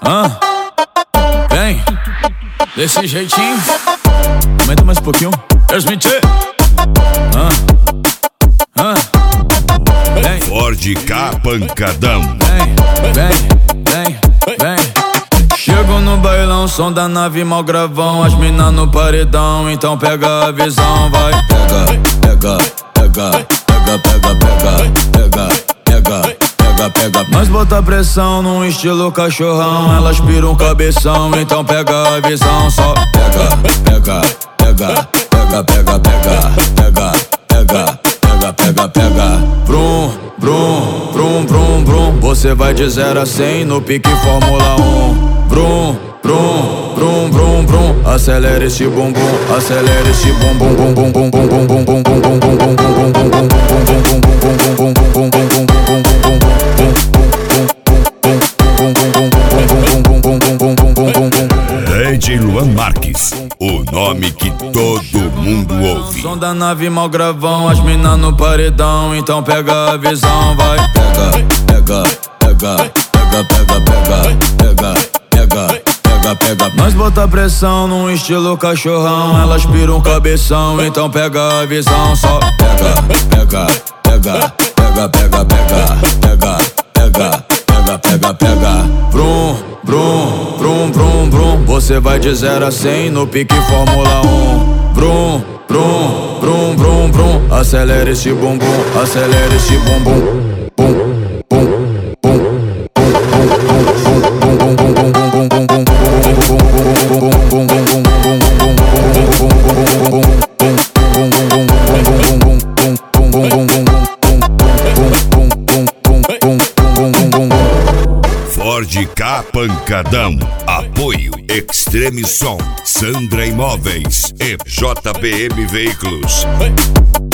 Vem, desse jeitinho. Aumenta mais um pouquinho. Transmitir. Vem. Ford K Pancadão. Vem. Chego no bailão, som da nave, mal gravão. As mina no paredão, então pega a visão. Vai, pega. Nós bota pressão num estilo cachorrão. Elas piram um cabeção, então pega a visão. Só pega. Brum. Você vai de 0 a 100 no pique Fórmula 1. Brum. Acelera esse bumbum, acelera esse bumbum. DJ Luan Marques, o nome que todo mundo ouve. Som da nave, mal gravão, as mina no paredão, então pega a visão. Vai, pega. Nós bota pressão num estilo cachorrão. Elas piram um cabeção, então pega a visão. Só pega. Brum. Você vai de 0 a 100 no pique Fórmula 1. Brum. Acelera esse bumbum, acelera esse bumbum. Ford K Pancadão. Apoio Extreme Som, Sandra Imóveis e JBM Veículos.